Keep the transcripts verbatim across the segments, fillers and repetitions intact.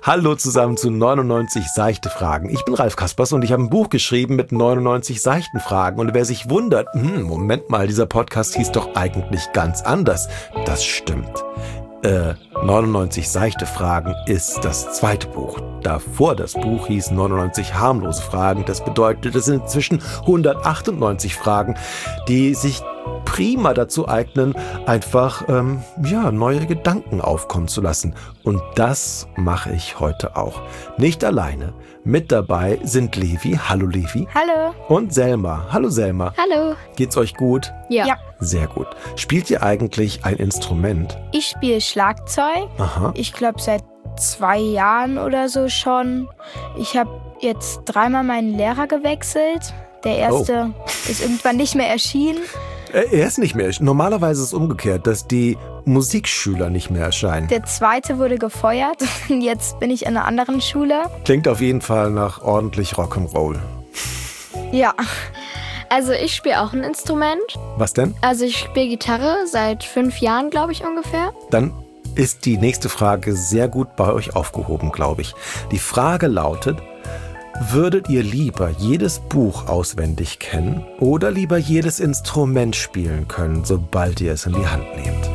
Hallo zusammen zu neunundneunzig seichte Fragen. Ich bin Ralf Kaspers und ich habe ein Buch geschrieben mit neunundneunzig seichten Fragen. Und wer sich wundert, hm, Moment mal, dieser Podcast hieß doch eigentlich ganz anders. Das stimmt. Äh, neunundneunzig seichte Fragen ist das zweite Buch. Davor das Buch hieß neunundneunzig harmlose Fragen. Das bedeutet, es sind inzwischen hundertachtundneunzig Fragen, die sich prima dazu eignen, einfach ähm, ja, neue Gedanken aufkommen zu lassen. Und das mache ich heute auch. Nicht alleine. Mit dabei sind Levi. Hallo Levi. Hallo. Und Selma. Hallo Selma. Hallo. Geht's euch gut? Ja. ja. Sehr gut. Spielt ihr eigentlich ein Instrument? Ich spiele Schlagzeug. Aha. Ich glaube seit zwei Jahren oder so schon. Ich habe jetzt dreimal meinen Lehrer gewechselt. Der erste oh. ist irgendwann nicht mehr erschienen. Er ist nicht mehr. Normalerweise ist es umgekehrt, dass die Musikschüler nicht mehr erscheinen. Der zweite wurde gefeuert. Jetzt bin ich in einer anderen Schule. Klingt auf jeden Fall nach ordentlich Rock'n'Roll. Ja. Also ich spiele auch ein Instrument. Was denn? Also ich spiele Gitarre seit fünf Jahren, glaube ich, ungefähr. Dann ist die nächste Frage sehr gut bei euch aufgehoben, glaube ich. Die Frage lautet: Würdet ihr lieber jedes Buch auswendig kennen oder lieber jedes Instrument spielen können, sobald ihr es in die Hand nehmt?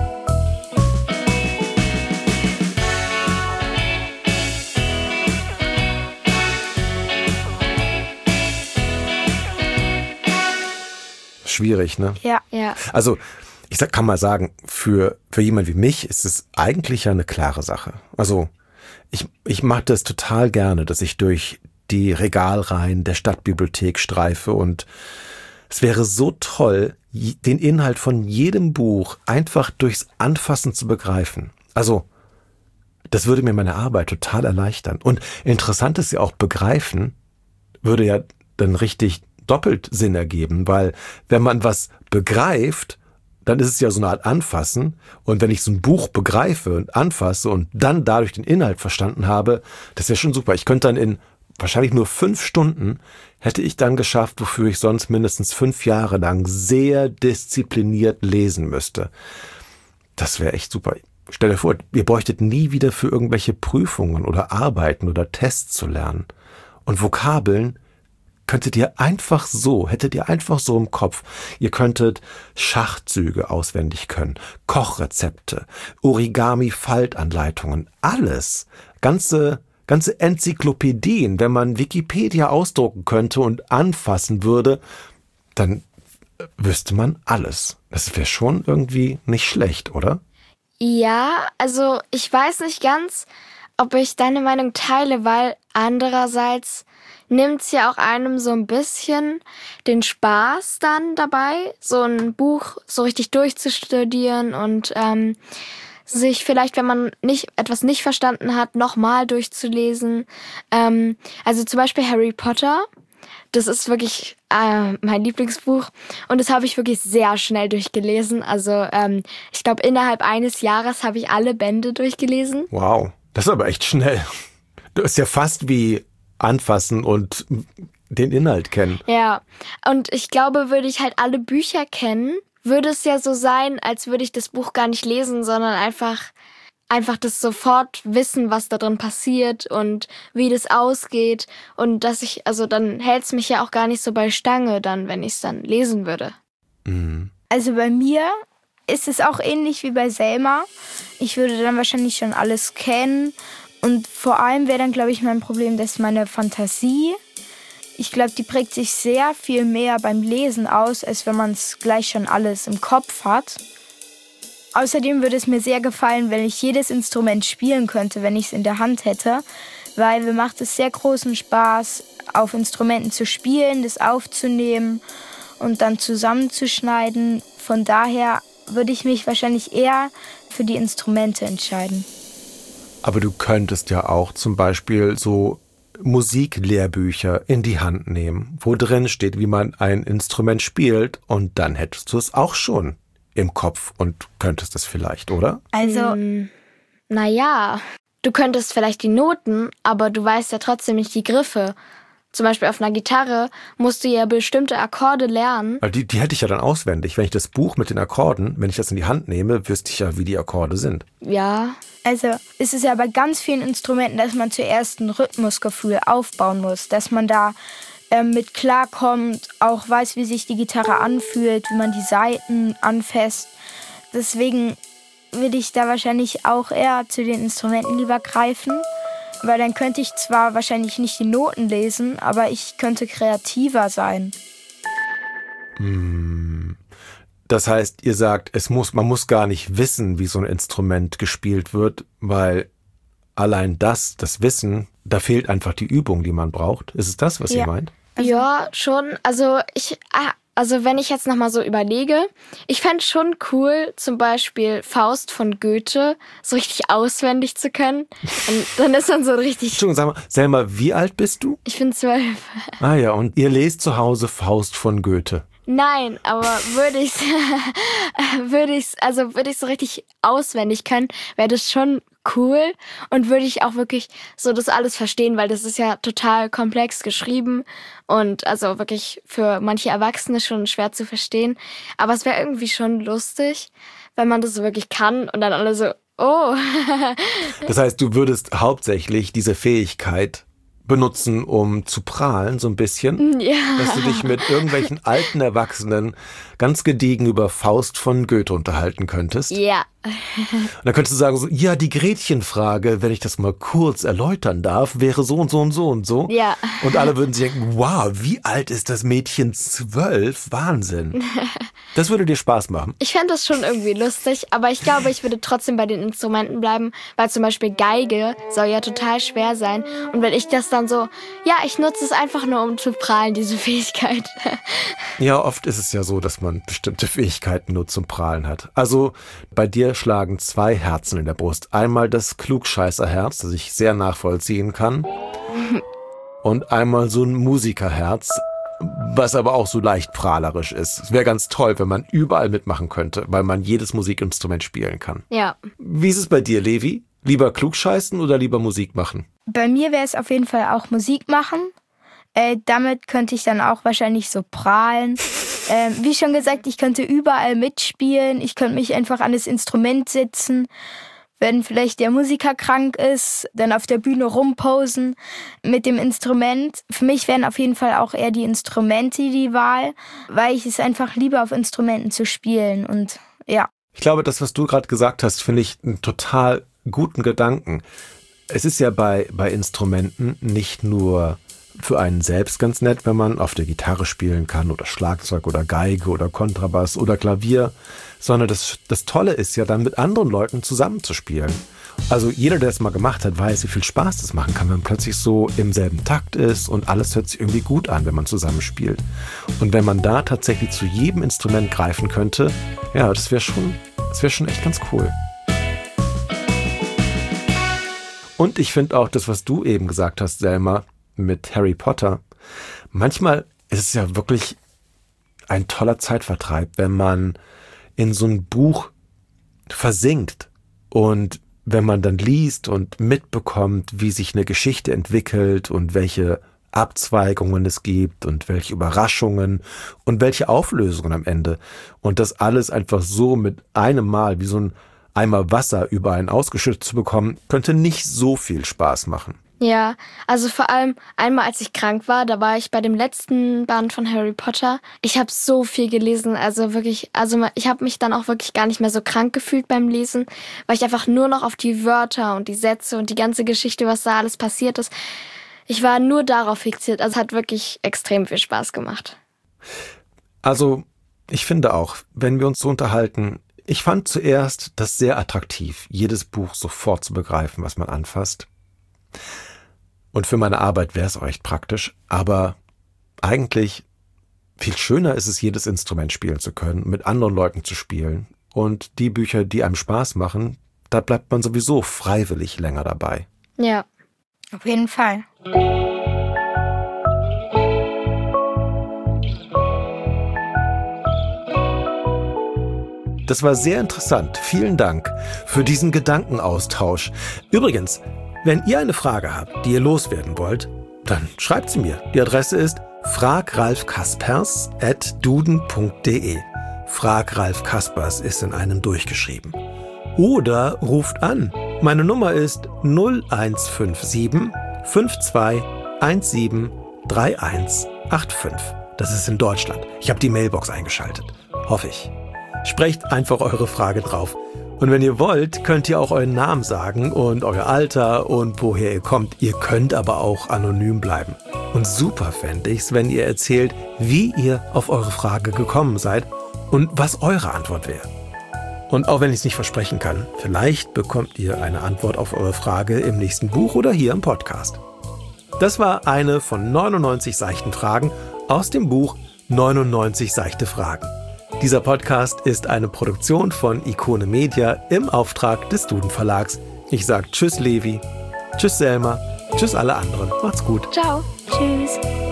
Schwierig, ne? Ja. ja. Also, ich sag, kann mal sagen, für, für jemand wie mich ist es eigentlich ja eine klare Sache. Also, ich, ich mache das total gerne, dass ich durch die Regalreihen der Stadtbibliothek streife und es wäre so toll, den Inhalt von jedem Buch einfach durchs Anfassen zu begreifen. Also, das würde mir meine Arbeit total erleichtern. Und interessant ist ja auch, begreifen würde ja dann richtig doppelt Sinn ergeben, weil wenn man was begreift, dann ist es ja so eine Art Anfassen. Und wenn ich so ein Buch begreife und anfasse und dann dadurch den Inhalt verstanden habe, das wäre schon super. Ich könnte dann in wahrscheinlich nur fünf Stunden hätte ich dann geschafft, wofür ich sonst mindestens fünf Jahre lang sehr diszipliniert lesen müsste. Das wäre echt super. Stell dir vor, ihr bräuchtet nie wieder für irgendwelche Prüfungen oder Arbeiten oder Tests zu lernen. Und Vokabeln könntet ihr einfach so, hättet ihr einfach so im Kopf. Ihr könntet Schachzüge auswendig können, Kochrezepte, Origami-Faltanleitungen, alles. Ganze, ganze Enzyklopädien. Wenn man Wikipedia ausdrucken könnte und anfassen würde, dann wüsste man alles. Das wäre schon irgendwie nicht schlecht, oder? Ja, also ich weiß nicht ganz, ob ich deine Meinung teile, weil andererseits nimmt's ja auch einem so ein bisschen den Spaß dann dabei, so ein Buch so richtig durchzustudieren und ähm, sich vielleicht, wenn man nicht etwas nicht verstanden hat, nochmal durchzulesen. Ähm, also zum Beispiel Harry Potter. Das ist wirklich äh, mein Lieblingsbuch und das habe ich wirklich sehr schnell durchgelesen. Also ähm, ich glaube, innerhalb eines Jahres habe ich alle Bände durchgelesen. Wow, das ist aber echt schnell. Das ist ja fast wie anfassen und den Inhalt kennen. Ja, und ich glaube, würde ich halt alle Bücher kennen, würde es ja so sein, als würde ich das Buch gar nicht lesen, sondern einfach einfach das sofort wissen, was da drin passiert und wie das ausgeht und dass ich, also dann hält es mich ja auch gar nicht so bei Stange dann, wenn ich es dann lesen würde. Mhm. Also bei mir ist es auch ähnlich wie bei Selma. Ich würde dann wahrscheinlich schon alles kennen und vor allem wäre dann, glaube ich, mein Problem, dass meine Fantasie, ich glaube, die prägt sich sehr viel mehr beim Lesen aus, als wenn man es gleich schon alles im Kopf hat. Außerdem würde es mir sehr gefallen, wenn ich jedes Instrument spielen könnte, wenn ich es in der Hand hätte, weil mir macht es sehr großen Spaß, auf Instrumenten zu spielen, das aufzunehmen und dann zusammenzuschneiden. Von daher würde ich mich wahrscheinlich eher für die Instrumente entscheiden. Aber du könntest ja auch zum Beispiel so Musiklehrbücher in die Hand nehmen, wo drin steht, wie man ein Instrument spielt und dann hättest du es auch schon im Kopf und könntest es vielleicht, oder? Also, Hm, naja, du könntest vielleicht die Noten, aber du weißt ja trotzdem nicht die Griffe zum Beispiel auf einer Gitarre musst du ja bestimmte Akkorde lernen. Die, die hätte ich ja dann auswendig. Wenn ich das Buch mit den Akkorden, wenn ich das in die Hand nehme, wüsste ich ja, wie die Akkorde sind. Ja. Also ist es ja bei ganz vielen Instrumenten, dass man zuerst ein Rhythmusgefühl aufbauen muss, dass man da ähm, mit klarkommt, auch weiß, wie sich die Gitarre anfühlt, wie man die Saiten anfasst. Deswegen würde ich da wahrscheinlich auch eher zu den Instrumenten lieber greifen, weil dann könnte ich zwar wahrscheinlich nicht die Noten lesen, aber ich könnte kreativer sein. Das heißt, ihr sagt, es muss, man muss gar nicht wissen, wie so ein Instrument gespielt wird, weil allein das, das Wissen, da fehlt einfach die Übung, die man braucht. Ist es das, was Ja. ihr meint? Also, ja, schon. Also ich, ah, also wenn ich jetzt nochmal so überlege, ich fände schon cool, zum Beispiel Faust von Goethe so richtig auswendig zu können. Und dann ist man so richtig... Entschuldigung, sag mal, Selma, wie alt bist du? Ich bin zwölf. Ah ja, und ihr lest zu Hause Faust von Goethe. Nein, aber würde ich's, würde ich's, also würde ich so richtig auswendig können, wäre das schon cool und würde ich auch wirklich so das alles verstehen, weil das ist ja total komplex geschrieben und also wirklich für manche Erwachsene schon schwer zu verstehen. Aber es wäre irgendwie schon lustig, wenn man das so wirklich kann und dann alle so, oh. Das heißt, du würdest hauptsächlich diese Fähigkeit benutzen, um zu prahlen, so ein bisschen, Ja. dass du dich mit irgendwelchen alten Erwachsenen ganz gediegen über Faust von Goethe unterhalten könntest. Ja. Und dann könntest du sagen, so, ja, die Gretchenfrage, wenn ich das mal kurz erläutern darf, wäre so und so und so und so. Ja. Und alle würden sich denken, wow, wie alt ist das Mädchen? Zwölf? Wahnsinn. Das würde dir Spaß machen. Ich fände das schon irgendwie lustig, aber ich glaube, ich würde trotzdem bei den Instrumenten bleiben, weil zum Beispiel Geige soll ja total schwer sein. Und wenn ich das dann so, ja, ich nutze es einfach nur, um zu prahlen, diese Fähigkeit. Ja, oft ist es ja so, dass man bestimmte Fähigkeiten nur zum Prahlen hat. Also bei dir schlagen zwei Herzen in der Brust. Einmal das Klugscheißerherz, das ich sehr nachvollziehen kann. Und einmal so ein Musikerherz, was aber auch so leicht prahlerisch ist. Es wäre ganz toll, wenn man überall mitmachen könnte, weil man jedes Musikinstrument spielen kann. Ja. Wie ist es bei dir, Levi? Lieber klugscheißen oder lieber Musik machen? Bei mir wäre es auf jeden Fall auch Musik machen. Äh, damit könnte ich dann auch wahrscheinlich so prahlen. Ähm, wie schon gesagt, ich könnte überall mitspielen. Ich könnte mich einfach an das Instrument setzen. Wenn vielleicht der Musiker krank ist, dann auf der Bühne rumposen mit dem Instrument. Für mich wären auf jeden Fall auch eher die Instrumente die Wahl, weil ich es einfach liebe, auf Instrumenten zu spielen. Und ja. Ich glaube, das, was du gerade gesagt hast, finde ich einen total guten Gedanken. Es ist ja bei, bei Instrumenten nicht nur für einen selbst ganz nett, wenn man auf der Gitarre spielen kann oder Schlagzeug oder Geige oder Kontrabass oder Klavier, sondern das, das Tolle ist ja dann mit anderen Leuten zusammenzuspielen. Also jeder, der es mal gemacht hat, weiß, wie viel Spaß das machen kann, wenn man plötzlich so im selben Takt ist und alles hört sich irgendwie gut an, wenn man zusammenspielt. Und wenn man da tatsächlich zu jedem Instrument greifen könnte, ja, das wäre schon, das wäre schon echt ganz cool. Und ich finde auch das, was du eben gesagt hast, Selma, mit Harry Potter. Manchmal ist es ja wirklich ein toller Zeitvertreib, wenn man in so ein Buch versinkt und wenn man dann liest und mitbekommt, wie sich eine Geschichte entwickelt und welche Abzweigungen es gibt und welche Überraschungen und welche Auflösungen am Ende. Und das alles einfach so mit einem Mal wie so ein Eimer Wasser über einen ausgeschüttet zu bekommen, könnte nicht so viel Spaß machen. Ja, also vor allem einmal, als ich krank war, da war ich bei dem letzten Band von Harry Potter. Ich habe so viel gelesen, also wirklich, also ich habe mich dann auch wirklich gar nicht mehr so krank gefühlt beim Lesen, weil ich einfach nur noch auf die Wörter und die Sätze und die ganze Geschichte, was da alles passiert ist, ich war nur darauf fixiert. Also es hat wirklich extrem viel Spaß gemacht. Also ich finde auch, wenn wir uns so unterhalten, ich fand zuerst das sehr attraktiv, jedes Buch sofort zu begreifen, was man anfasst. Und für meine Arbeit wäre es auch echt praktisch, aber eigentlich viel schöner ist es, jedes Instrument spielen zu können, mit anderen Leuten zu spielen. Und die Bücher, die einem Spaß machen, da bleibt man sowieso freiwillig länger dabei. Ja. Auf jeden Fall. Das war sehr interessant. Vielen Dank für diesen Gedankenaustausch. Übrigens, wenn ihr eine Frage habt, die ihr loswerden wollt, dann schreibt sie mir. Die Adresse ist fragralfkaspers at duden punkt de. Frag Ralf Kaspers ist in einem durchgeschrieben. Oder ruft an. Meine Nummer ist null eins fünf sieben fünf zwei eins sieben drei eins acht fünf. Das ist in Deutschland. Ich habe die Mailbox eingeschaltet. Hoffe ich. Sprecht einfach eure Frage drauf. Und wenn ihr wollt, könnt ihr auch euren Namen sagen und euer Alter und woher ihr kommt. Ihr könnt aber auch anonym bleiben. Und super fände ich's, wenn ihr erzählt, wie ihr auf eure Frage gekommen seid und was eure Antwort wäre. Und auch wenn ich es nicht versprechen kann, vielleicht bekommt ihr eine Antwort auf eure Frage im nächsten Buch oder hier im Podcast. Das war eine von neunundneunzig seichten Fragen aus dem Buch neunundneunzig seichte Fragen. Dieser Podcast ist eine Produktion von Ikone Media im Auftrag des Duden Verlags. Ich sage Tschüss Levi, Tschüss Selma, Tschüss alle anderen. Macht's gut. Ciao. Tschüss.